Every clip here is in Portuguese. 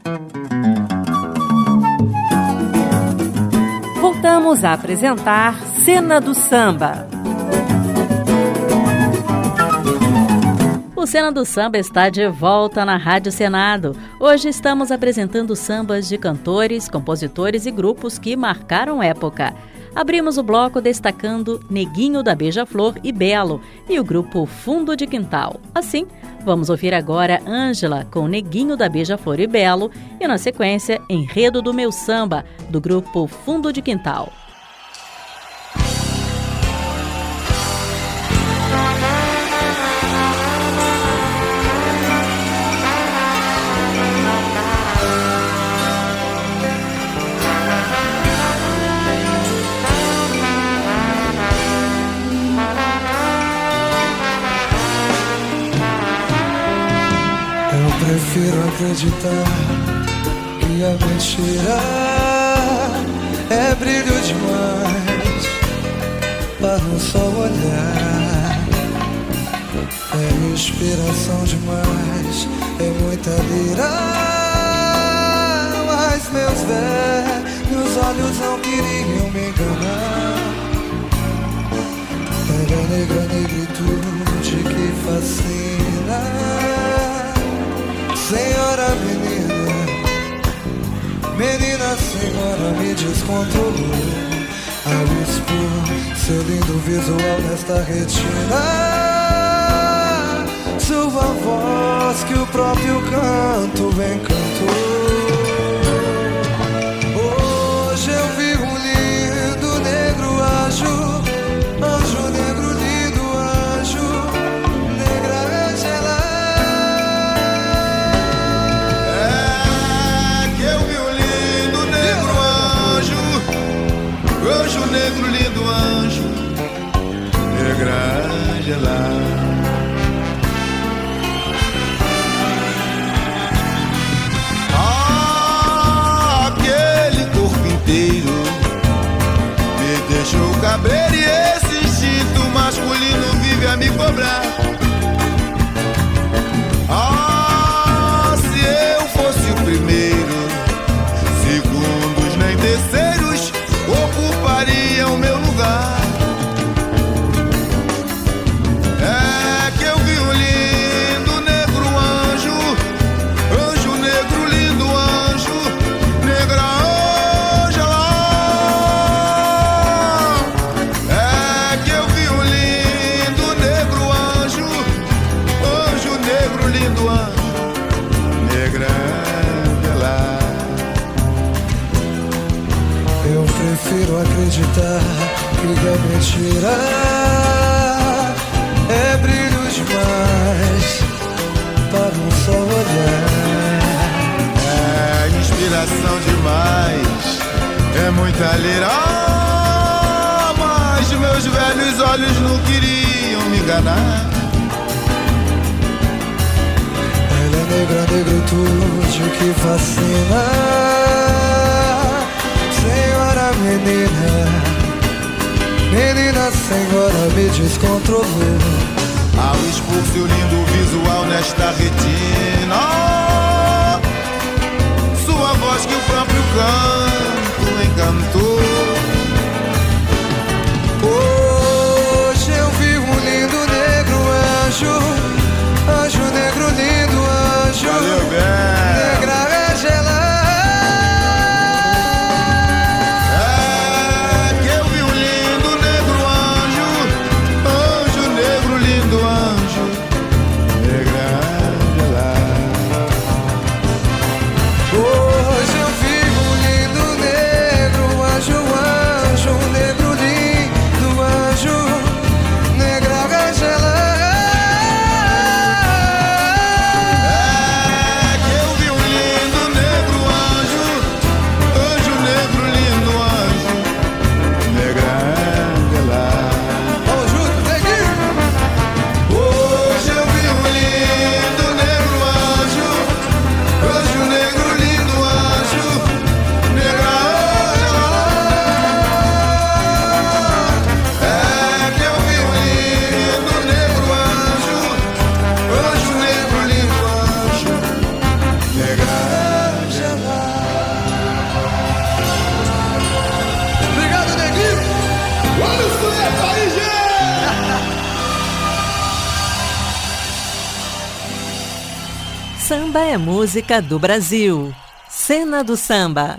Voltamos a apresentar Cena do Samba. O Cena do Samba está de volta na Rádio Senado. Hoje estamos apresentando sambas de cantores, compositores e grupos que marcaram época. Abrimos o bloco destacando Neguinho da Beija-Flor e Belo e o grupo Fundo de Quintal. Assim, vamos ouvir agora Ângela com Neguinho da Beija-Flor e Belo e, na sequência, Enredo do Meu Samba, do grupo Fundo de Quintal. Prefiro acreditar que a mentira é brilho demais para um só olhar. É inspiração demais, é muita lira. Mas meus olhos não queriam me enganar. Era negra negritude que fascina. Senhora menina, menina senhora me descontrolou ao expor seu lindo visual nesta retina. Sua voz que o próprio canto encantou. Hoje eu vi um lindo negro anjo, anjo negro lindo anjo, negra Ângela. Anjo negro, lindo anjo, negra Ângela. Aquele corpo inteiro me deixou caber e esse instinto masculino vive a me cobrar. Se eu fosse o primeiro, segundos nem terceiros ocuparia o meu lugar. É que eu vi um lindo negro anjo, anjo negro lindo anjo, negra Ângela. É que eu vi um lindo negro anjo, anjo negro lindo anjo, negra Ângela. Eu prefiro acreditar que a mentira é brilho demais para um só olhar. É inspiração demais, é muita lira. Mas meus velhos olhos não queriam me enganar. Ela é negra negritude que fascina. Senhora menina, menina senhora me descontrolou ao expor seu lindo visual nesta retina. Sua voz que o próprio canto encantou. Hoje eu vi um lindo negro anjo, anjo negro lindo anjo. Valeu, bem. Negra Ângela. Samba é música do Brasil. Cena do Samba.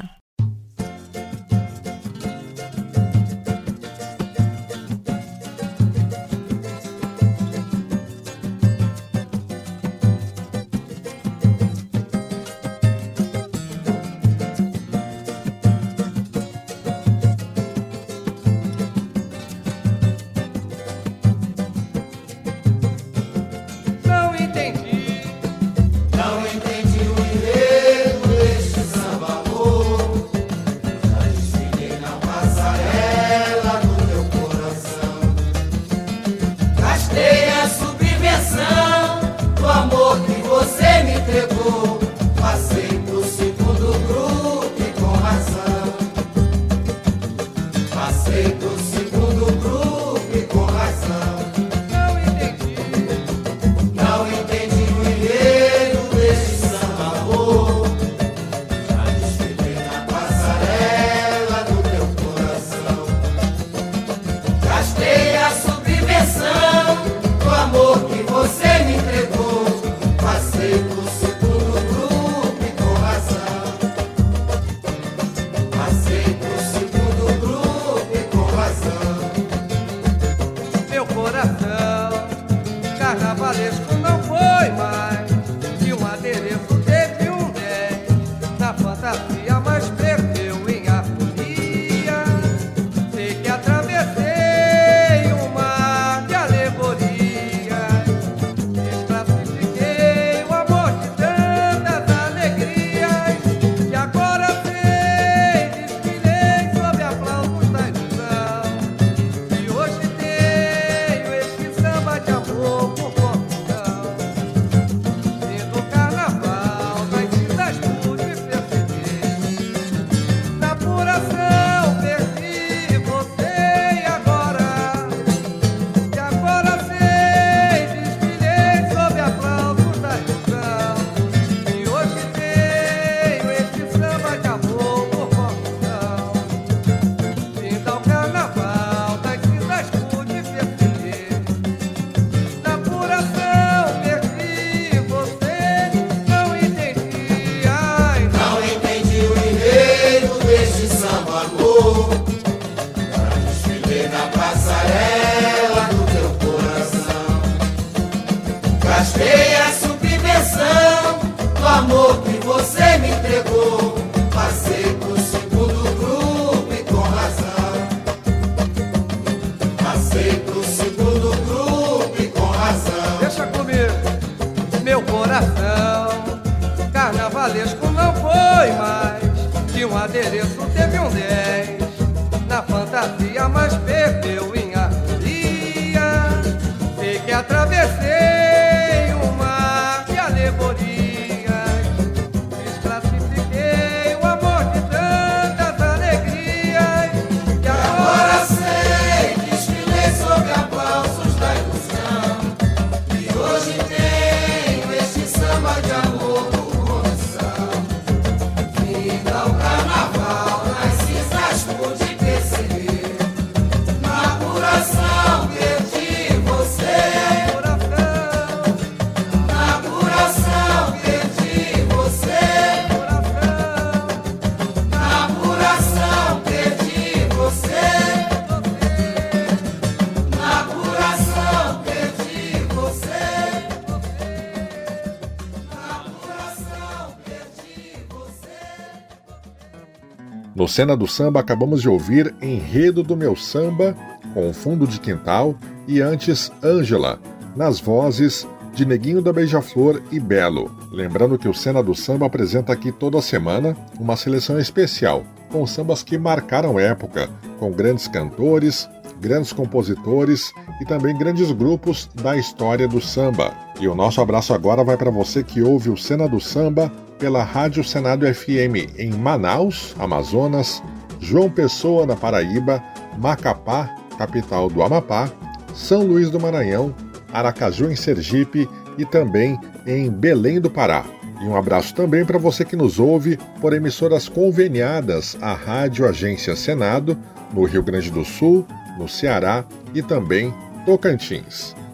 No Cena do Samba acabamos de ouvir Enredo do Meu Samba, com Fundo de Quintal, e antes Ângela, nas vozes de Neguinho da Beija-Flor e Belo. Lembrando que o Cena do Samba apresenta aqui toda semana uma seleção especial, com sambas que marcaram época, com grandes cantores, grandes compositores e também grandes grupos da história do samba. E o nosso abraço agora vai para você que ouve o Cena do Samba pela Rádio Senado FM em Manaus, Amazonas, João Pessoa, na Paraíba, Macapá, capital do Amapá, São Luís do Maranhão, Aracaju, em Sergipe e também em Belém do Pará. E um abraço também para você que nos ouve por emissoras conveniadas à Rádio Agência Senado, no Rio Grande do Sul, no Ceará e também Tocantins.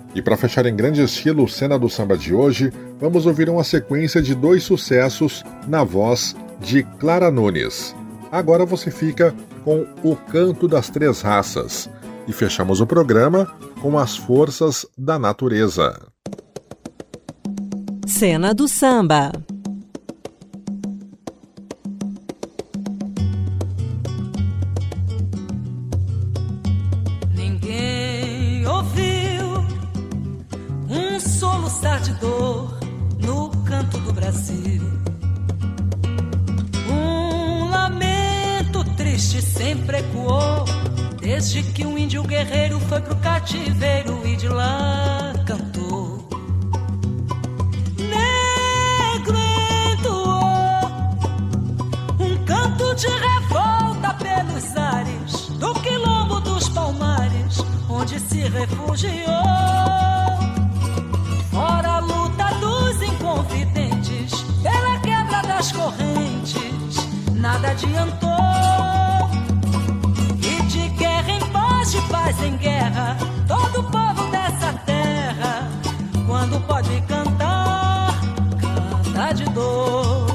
E para fechar em grande estilo o Cena do Samba de hoje, vamos ouvir uma sequência de 2 sucessos na voz de Clara Nunes. Agora você fica com O Canto das Três Raças e fechamos o programa com As Forças da Natureza. Cena do Samba. Ninguém ouviu um soluçar de dor no canto do Brasil. Um lamento triste sempre ecoou desde que um índio guerreiro foi pro cativeiro e de lá cantou. Negro entoou um canto de revolta pelos ares do quilombo dos Palmares, onde se refugiou. Fora a luta dos inconfidentes pela quebra das correntes, nada adiantou. E de guerra em paz, de paz em guerra, todo o povo dessa terra, quando pode cantar, canta de dor.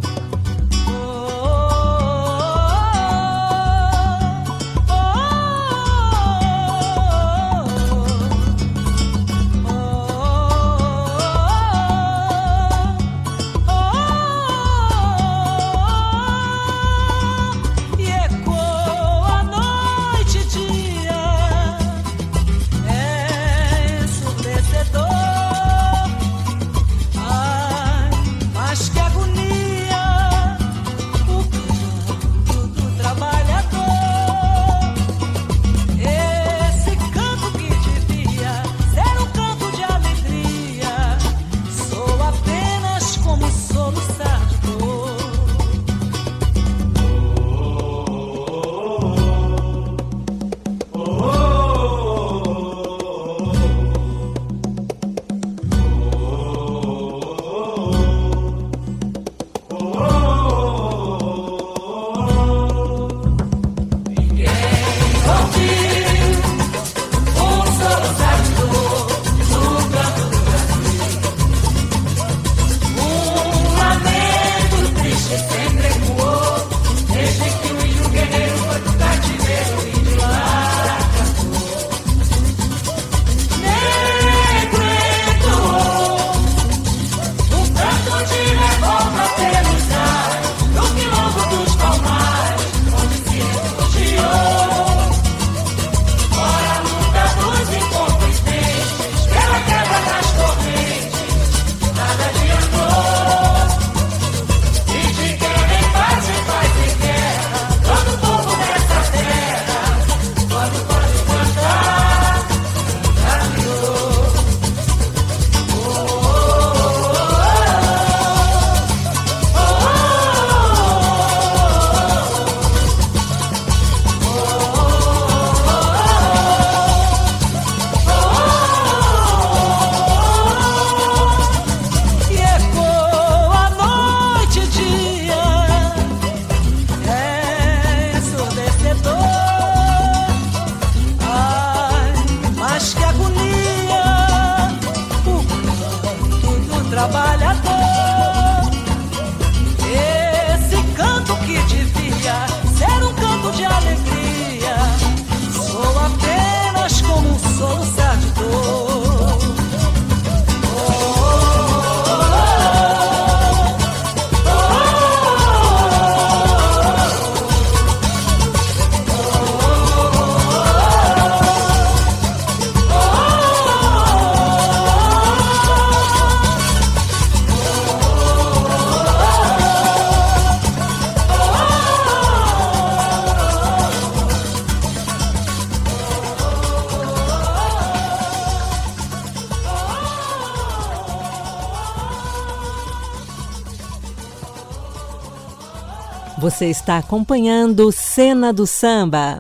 Você está acompanhando Cena do Samba.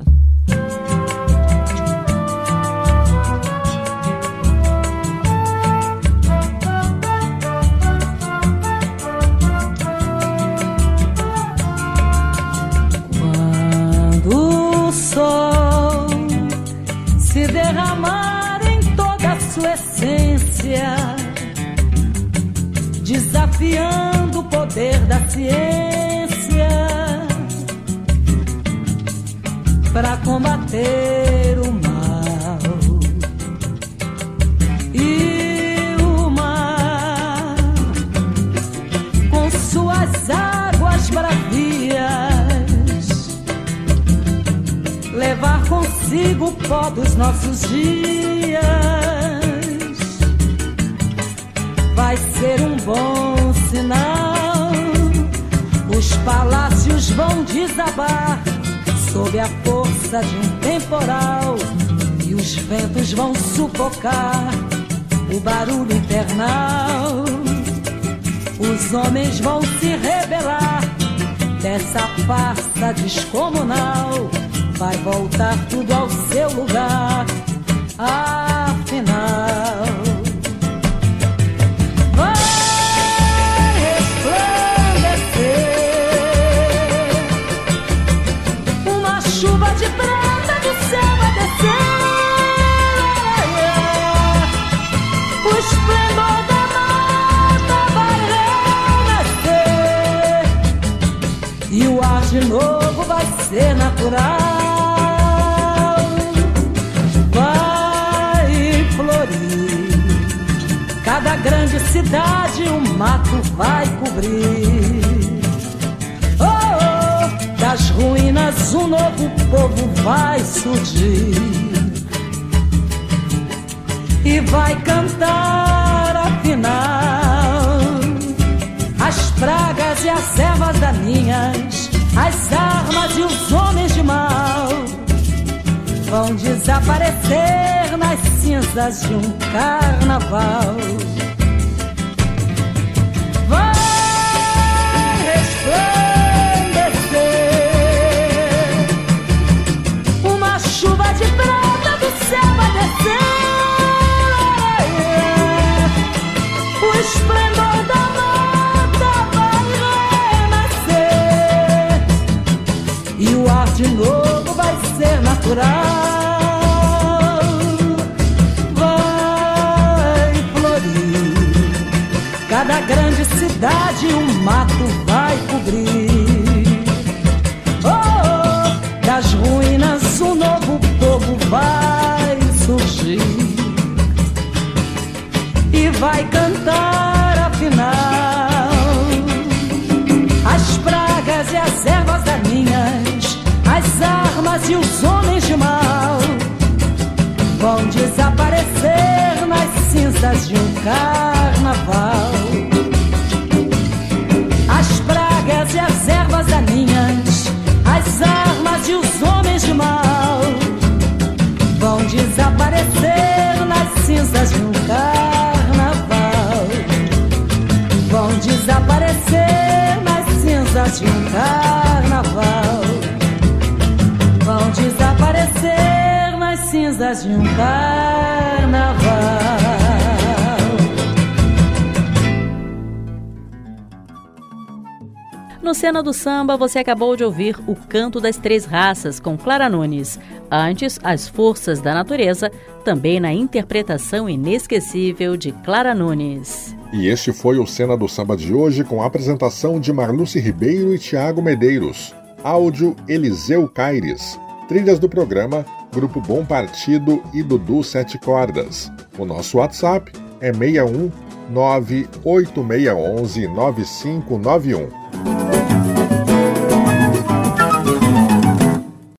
Quando o sol se derramar em toda a sua essência, ciência para combater o mal. E o mar, com suas águas bravias, levar consigo o pó dos nossos dias. Vai ser um bom sinal. Os palácios vão desabar sob a força de um temporal, e os ventos vão sufocar o barulho infernal. Os homens vão se rebelar dessa farsa descomunal. Vai voltar tudo ao seu lugar, afinal. Vai resplandecer uma chuva de prata do céu a descer. O esplendor da mata vai renascer, e o ar de novo vai ser natural. Cada grande cidade o mato vai cobrir. Oh, oh, das ruínas um novo povo vai surgir e vai cantar afinal as pragas e as ervas daninhas, as armas e os homens de mal vão desaparecer nas cinzas de um carnaval. Vai resplandecer uma chuva de prata do céu a descer. O esplendor da mata vai renascer, e o ar de novo vai ser natural. Cada grande cidade o mato vai cobrir. Oh, oh, das ruínas um novo povo vai surgir e vai cantar afinal as pragas e as ervas daninhas, as armas e os homens de mal vão desaparecer nas cinzas de um carnaval. As pragas e as ervas daninhas, as armas e os homens de mal vão desaparecer nas cinzas de um carnaval. Vão desaparecer nas cinzas de um carnaval. Vão desaparecer nas cinzas de um carnaval. No Cena do Samba, você acabou de ouvir O Canto das Três Raças, com Clara Nunes. Antes, As Forças da Natureza, também na interpretação inesquecível de Clara Nunes. E este foi o Cena do Samba de hoje, com a apresentação de Marluce Ribeiro e Tiago Medeiros. Áudio Eliseu Caires. Trilhas do programa, Grupo Bom Partido e Dudu Sete Cordas. O nosso WhatsApp é 61 98611 9591.